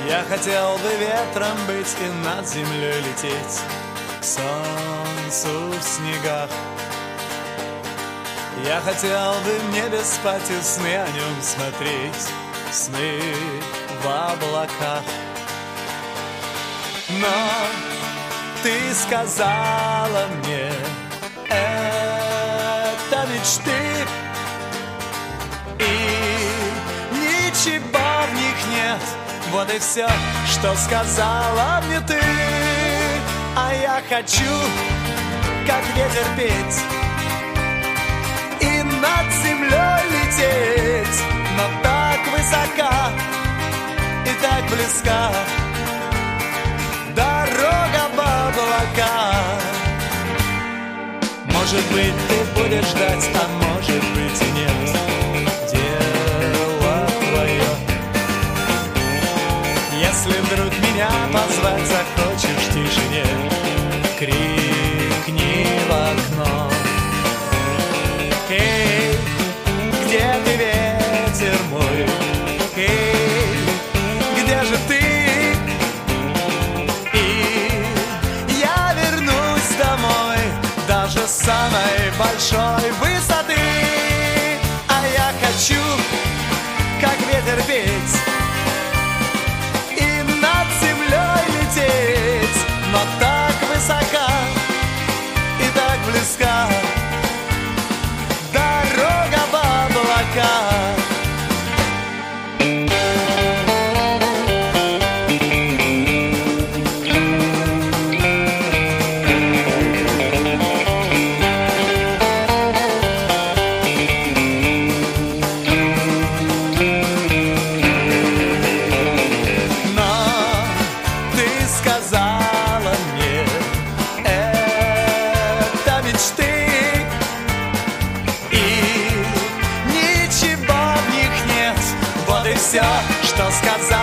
Я хотел бы ветром быть и над землей лететь к солнцу в снегах. Я хотел бы в небе спать и сны о нем смотреть, сны в облаках. Но ты сказала мне, это мечты, и ничего в них нет. Вот и все, что сказала мне ты. А я хочу, как ветер, петь и над землей лететь, но так высока и так близка дорога в облака. Может быть, ты будешь ждать, а может быть и нет. Дело твое. Если вдруг меня позвать захочешь в тишине, крикни в окно. Эй, где ты, ветер мой? Эй, где же ты? И я вернусь домой даже с самой большой высоты. А я хочу, как ветер, петь и над землей лететь, но так высока и так близка дорога в облака. Все, что сказал